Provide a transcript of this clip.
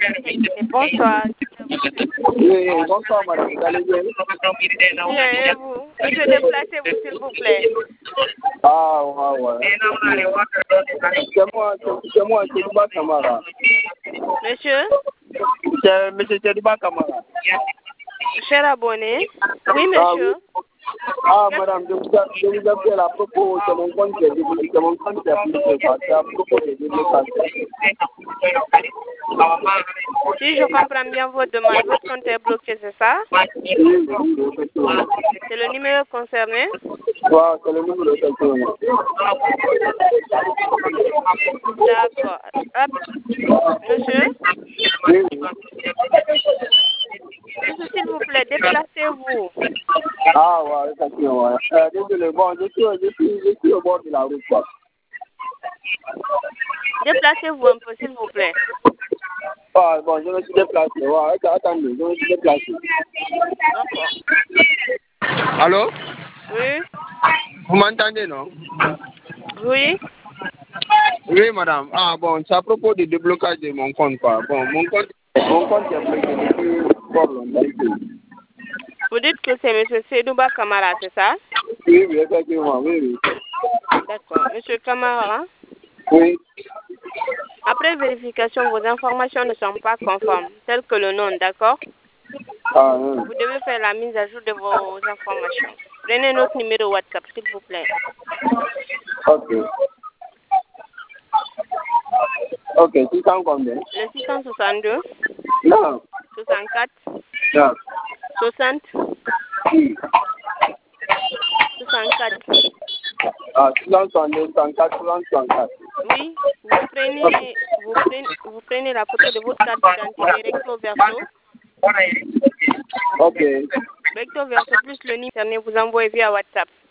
Bonsoir. Oui, bonsoir madame, vous allez bien? Bien, et vous? Monsieur, déplacez-vous s'il vous plaît. Ah, ouais. C'est moi, Chedouba Kamara. Monsieur? C'est monsieur Chedouba Kamara. Cher abonné? Oui, Ah, monsieur. oui. Ah, madame, je vous appelle à propos de mon compte de mon compte de à propos de déblocage. Si je comprends bien votre demande, votre compte est bloqué, c'est ça? Oui, effectivement. C'est le numéro concerné? Ouais, c'est le numéro effectivement. D'accord. Hop. Monsieur? Oui. Monsieur, s'il vous plaît, déplacez-vous. Ah, ouais, effectivement. Désolé, bon, je suis au bord de la route, quoi. Déplacez-vous un peu, s'il vous plaît. Ah, bon, je me suis déplacé. Ouais, attendez, je me suis déplacé. D'accord. Allô? Oui? Vous m'entendez, non? Oui? Oui, madame. Ah, bon, c'est à propos du déblocage de mon compte, quoi. Bon, mon compte est bloqué depuis fort longtemps. Vous dites que c'est monsieur Sedouba Kamara, c'est ça? Oui, effectivement, oui. D'accord. Monsieur Kamara, Oui. après vérification, vos informations ne sont pas conformes, telles que le nom, d'accord? Ah, oui. Vous devez faire la mise à jour de vos informations. Prenez notre numéro WhatsApp, s'il vous plaît. Ok. Ok, 600 combien? Le 662 Non. 64 Non. 60 64. Ah, 662, 64, 64. Oui, vous prenez la photo de votre carte d'identité recto verso. Ok. Recto verso plus le numéro, vous envoyez via WhatsApp.